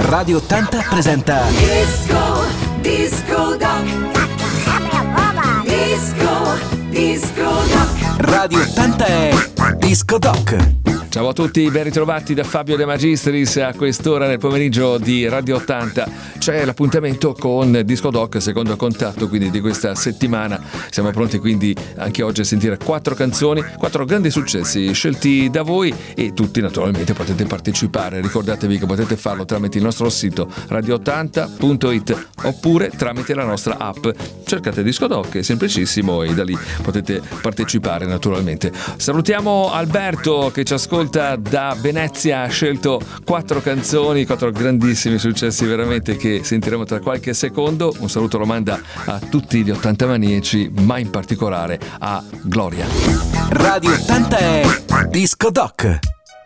Radio 80 presenta Disco Doc. Disco Doc. Radio 80 è Disco Doc. Ciao a tutti, ben ritrovati da Fabio De Magistris a quest'ora nel pomeriggio di Radio 80. C'è l'appuntamento con Disco Doc, secondo contatto quindi di questa settimana. Siamo pronti quindi anche oggi a sentire 4 canzoni, 4 grandi successi scelti da voi e tutti naturalmente potete partecipare. Ricordatevi che potete farlo tramite il nostro sito radio80.it oppure tramite la nostra app. Cercate Disco Doc, è semplicissimo e da lì potete partecipare naturalmente. Salutiamo Alberto che ci ascolta da Venezia, ha scelto 4 canzoni, 4 grandissimi successi veramente che sentiremo tra qualche secondo. Un saluto lo manda a tutti gli 80 maniaci, ma in particolare a Gloria. Radio 80 è Disco Doc.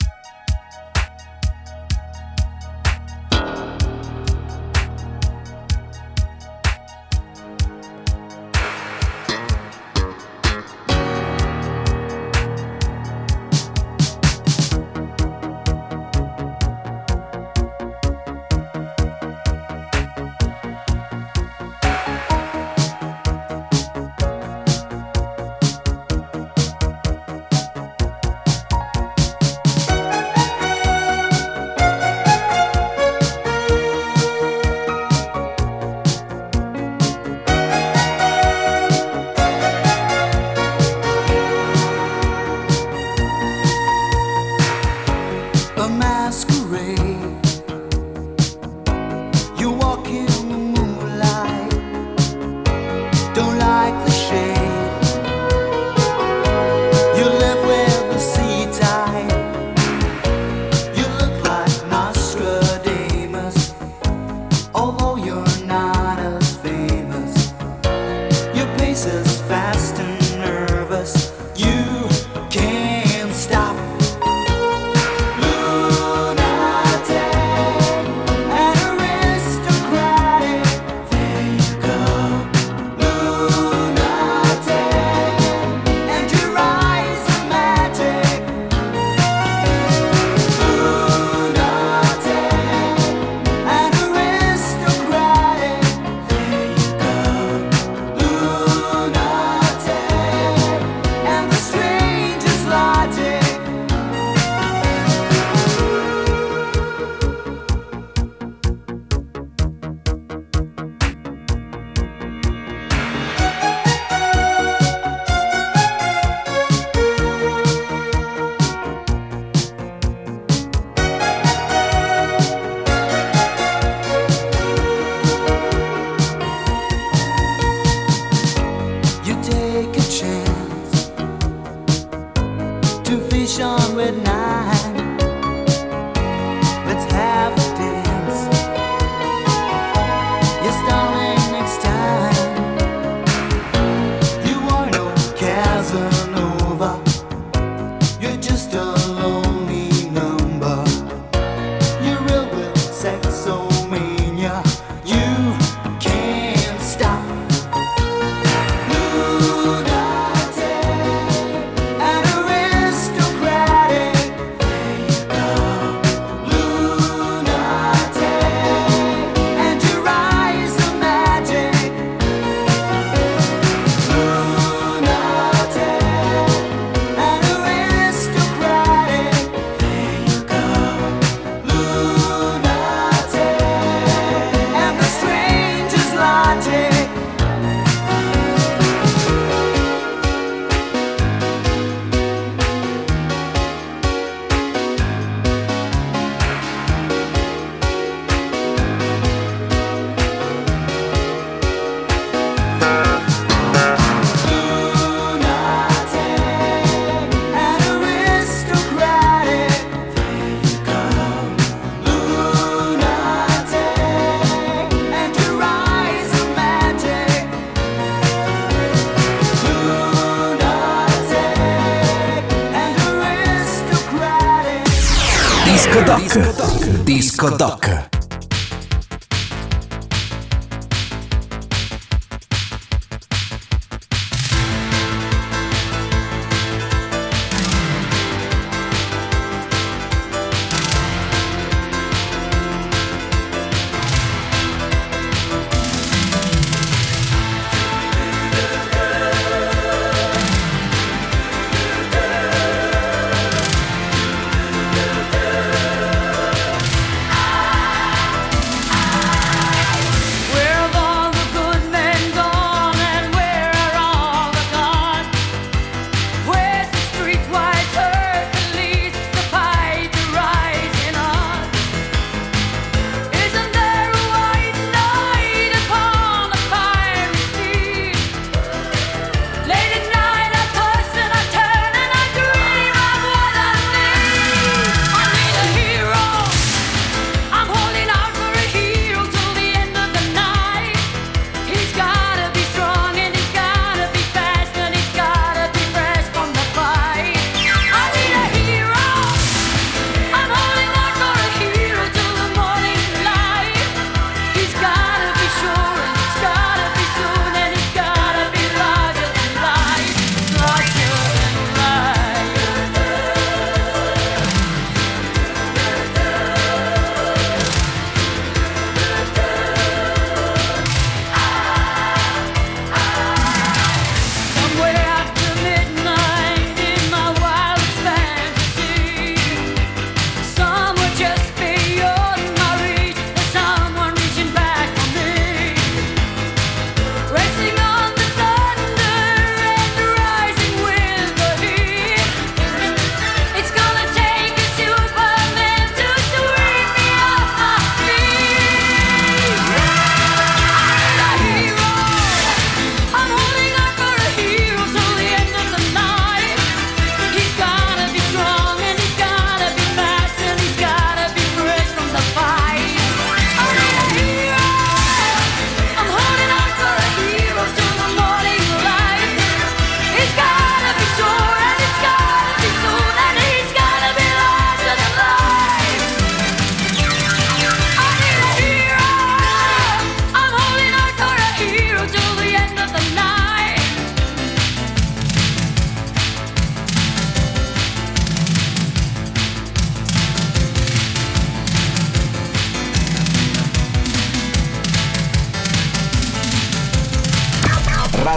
Disco Doc.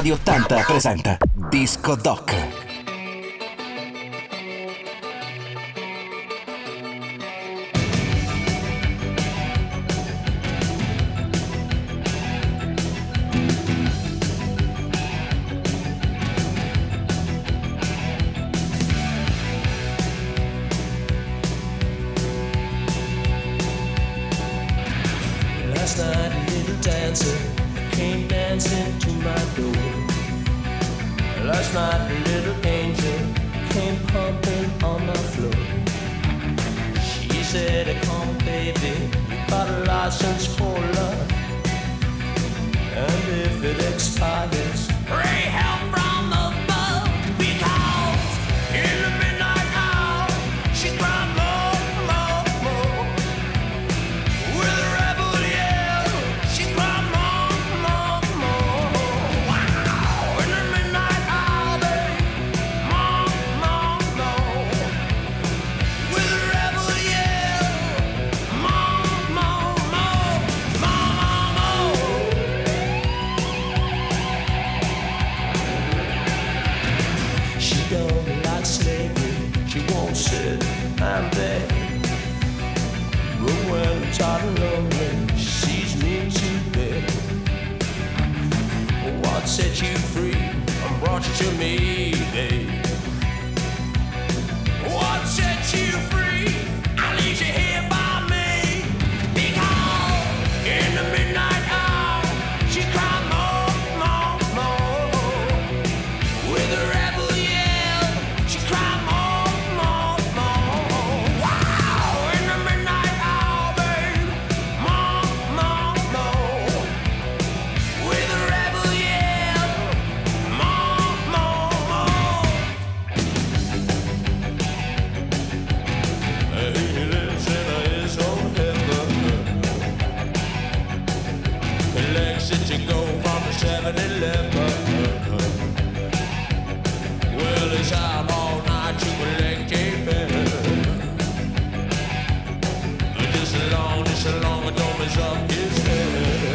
Radio 80 presenta Disco Doc. Last night a little dancer came dancing to my door. Last night a little angel came pumping on my floor. She said, come baby, you got a license for love, and if it expires, pray help from above. Because in the midnight hour she cried more, more, more. With a rebel yell she cried more, more, more. Wow! In the midnight hour, babe, more, more, more. With a rebel yell, more, more, more, more, more, more. She don't like slavery, she won't sit and beg. But when I'm tired and lonely, she sees me to bed. What set you free and brought you to me, babe? What set you free? I leave you here by me. Because in the midnight hour, she cried more, more, more. With a rebel yell, she cried more, more, more. Wow! In the midnight hour, babe, more, more, more. With a rebel yell, more, more, more. He lives in his own heaven. He likes it to go from the 7-Eleven. Well, he's out all night to collect a pen. Just as long as don't mess up his head.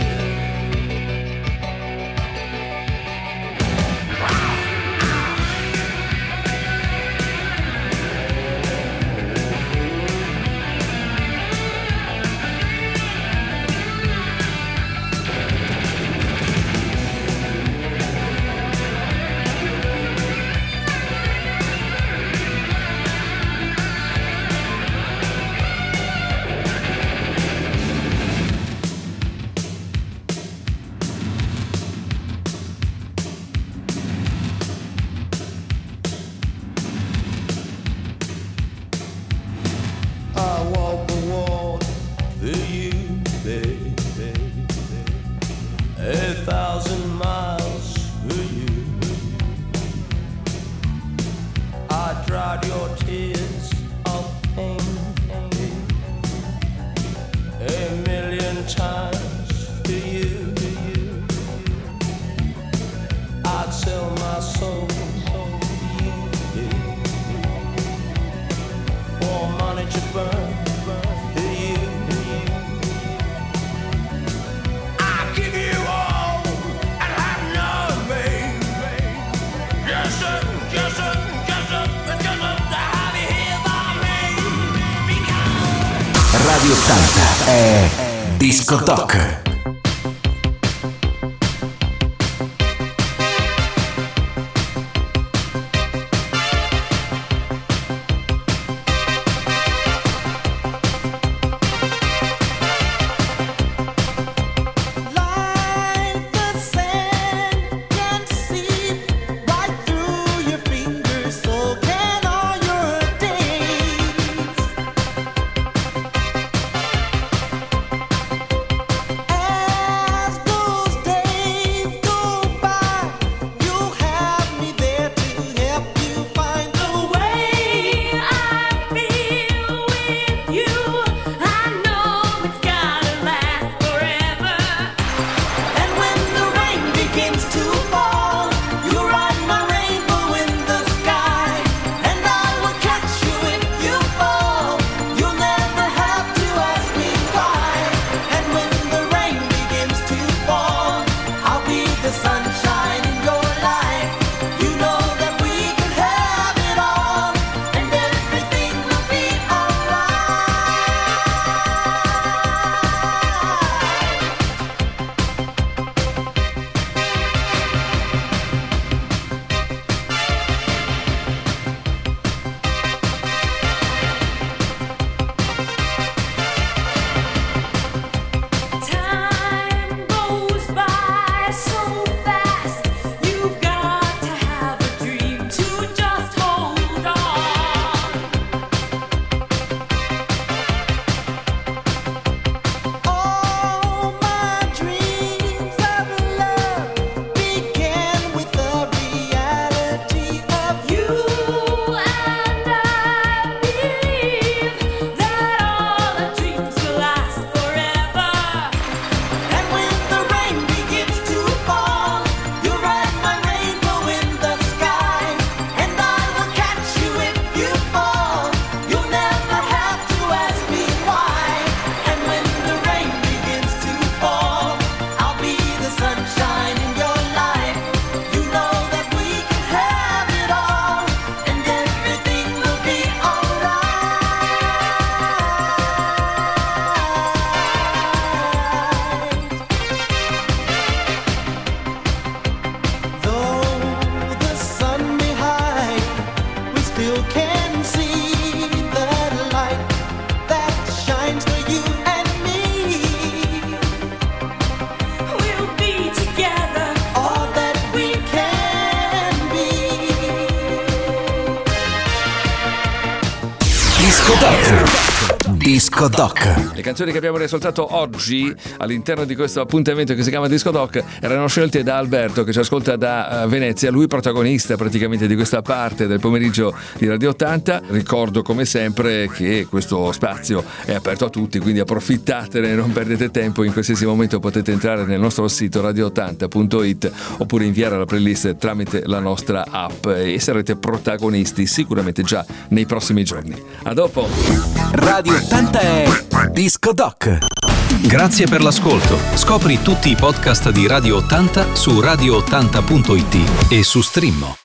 I walk the wall for you, baby. 1,000 miles for you. I dried your tears of pain 1,000,000 times for you. I'd sell my soul for you, for money to burn for you. I give you all and have none, babe. Just to have you here by me. Because Radio 80 è Disco Doc. Like the sand can seep right through your fingers, so can all your days. Disco Doc. Le canzoni che abbiamo riascoltato oggi all'interno di questo appuntamento che si chiama Disco Doc erano scelte da Alberto, che ci ascolta da Venezia, lui protagonista praticamente di questa parte del pomeriggio di Radio 80. Ricordo come sempre che questo spazio è aperto a tutti, quindi approfittatene, non perdete tempo, in qualsiasi momento potete entrare nel nostro sito radio80.it oppure inviare la playlist tramite la nostra app e sarete protagonisti sicuramente già nei prossimi giorni. A dopo! Radio 80 è Disco Doc. Grazie per l'ascolto. Scopri tutti i podcast di Radio 80 su radio80.it e su Streammo.